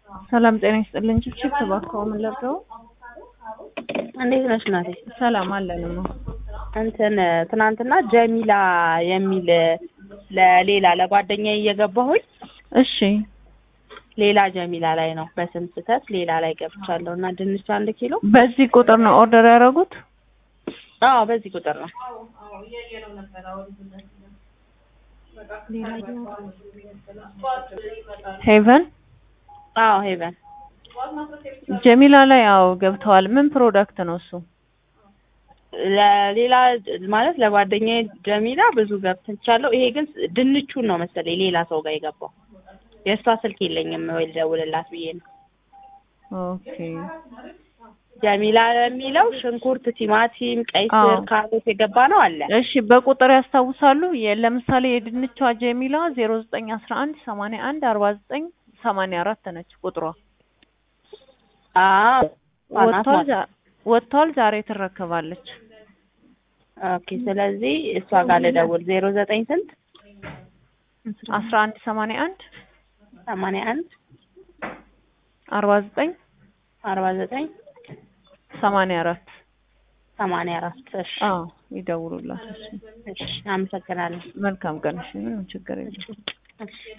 ሰላም ጤና ይስጥልኝ። ችፕ ተባከው ምን ለብሰው እንዴት ነሽ ናቴ? ሰላም አለንማ። እንትን ትናንትና ጀሚላ የሚል ለሌላ ለጓደኛዬ እየገባሁኝ እሺ ሌላ ጀሚላ ላይ ነው በስም ስህተት ሌላ ላይ ገብቻለሁና ድንች 1 ኪሎ በዚህ ቁጥር ነው ኦርደር ያደረጉት? አዎ በዚህ ቁጥር ነው። ሄቨን ሄቨን ጀሚላ ላይ ገብተዋል። ምን ፕሮዳክት ነው እሱ? ለሌላ ማለት ለጓደኛዬ ጀሚላ ብዙ ገብቻለሁ። ይሄ ግን ድንቹን ነው መሰለኝ ሌላ ሰው ጋር የገባው። የእሷ ስልክ የለኝም ወይ ልደውልላት ብዬ ነው። ኦኬ ጀሚላ የሚለው ሽንኩርት፣ ቲማቲም፣ ቀይ ስር፣ ካሮት የገባ ነው አለ። እሺ በቁጥር ያስታውሳሉ? ለምሳሌ የድንቿ ጀሚላ 0911814984 ነች ቁጥሯ። ወጥቷል ዛሬ ትረከባለች። ኦኬ ስለዚህ እሷ ጋር ልደውል 09 ስንት 1181 81 49 49 84 እሺ ይደውሉላት። እሺ አመሰግናለሁ። መልካም ቀን። እሺ ምንም ችግር የለም።